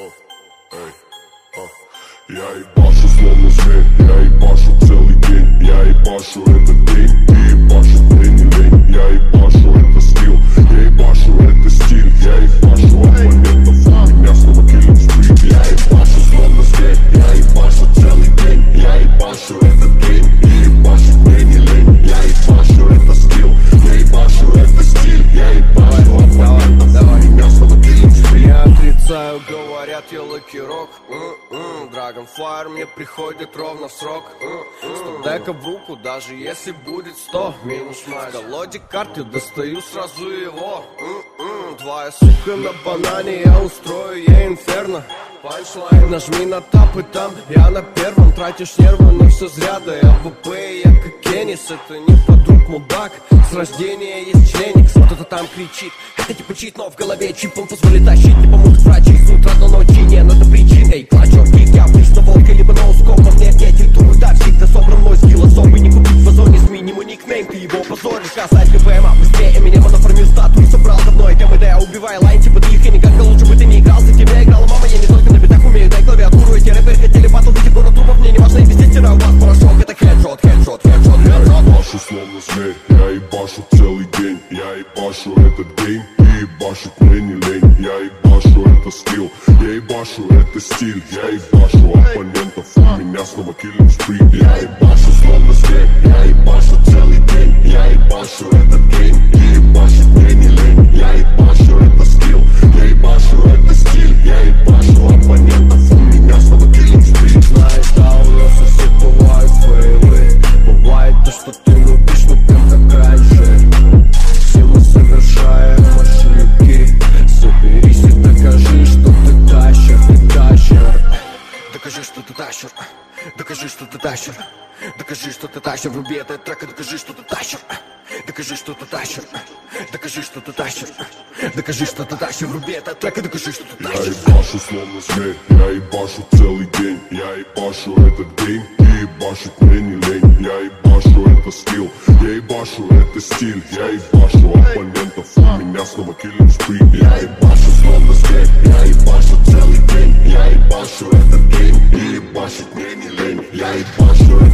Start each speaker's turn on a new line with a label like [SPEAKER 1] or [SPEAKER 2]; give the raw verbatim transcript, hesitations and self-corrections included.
[SPEAKER 1] Я ебашу словно зверь, я ебашу целый день. Я ебашу этот день, ты ебашишь, мне не лень. Я ебашу это стил, я ебашу это стиль. Я ебашу от моментов, у меня снова killing spree. Я ебашу словно зверь, я ебашу целый день. Я ебашу этот день, ты ебашишь, мне не лень. Я ебашу это стил, я ебашу это стиль. Я ебашу от моментов, у меня снова killing spree.
[SPEAKER 2] Я отрицаю, говорят, я лакирок. Dragonfire мне приходит ровно в срок. Сто дека в руку, даже если будет сто. Минус мать. В колоде карт я достаю сразу его. Твоя сука на банане, я устрою ей инферно. Панчлайн, нажми на тап и там я на первом. Тратишь нервы, но все зря. Да я ВП, я как Кеннис. Это не подруг мудак, с рождения есть членик. Кто-то там кричит, хотя типа чит, но в голове чипом позволит тащить. Не помогут врачи с утра до ночи, не надо причин. Эй, клачер, кит, я обычно волка, либо ноускоп. Во мне нет титулы, да, всегда собран мой скилл особый. Не купить в озоне с минимум никнейм, ты его позоришь. Касать ГПМа быстрее, Эминема нафармил статую. Собрал давно и ТМД, убивай лайн, типа двих. И никак лучше бы ты не играл, за тебя играла мама. Я не только на битах умею, дай клавиатуру. Эти рэперы хотели батл, видите город трупов. Мне не важно, и везде стираю вас порошок. Это хедшот, хедшот, хедшот,
[SPEAKER 1] Я
[SPEAKER 2] хедшот.
[SPEAKER 1] ебашу словно зверь, я ебашу целый день. Я ебашу этот день, ты ебашишь, мне не лень. Я ебашу это стил, я ебашу это стиль. Я ебашу оппонентов, у меня снова killing spree. Я ебашу словно зверь, я ебашу целый день. Я ебашу этот день, ты ебашишь, мне не лень. Я ебашу это стил, я ебашу это стиль. Я ебашу оппонентов, у меня снова killing spree.
[SPEAKER 2] Знаешь, да, у нас у всех бывают фейлы. Бывает то, что ты любишь, но прям как раньше. Все мы совершаем ошибки. Соберись и докажи, что ты тащер, ты тащер. Докажи, что ты тащер. Докажи, что ты тащер. Докажи, что ты тащер. Вруби этот трек и докажи, что ты тащер. Докажи, что ты тащер. Докажи, что ты тащер. Докажи, что ты тащер. Вруби этот трек и докажи, что ты
[SPEAKER 1] Я
[SPEAKER 2] тащер.
[SPEAKER 1] ебашу словно зверь, я ебашу целый день. Я ебашу этот день, ты ебашишь, мне не лень. Я ебашу это стил, я ебашу это стиль. Я ебашу оппонентов, у меня снова killing spree. Я ебашу словно зверь, я ебашу целый день. Я ебашу этот день, ты ебашишь, мне не лень. Я ебашу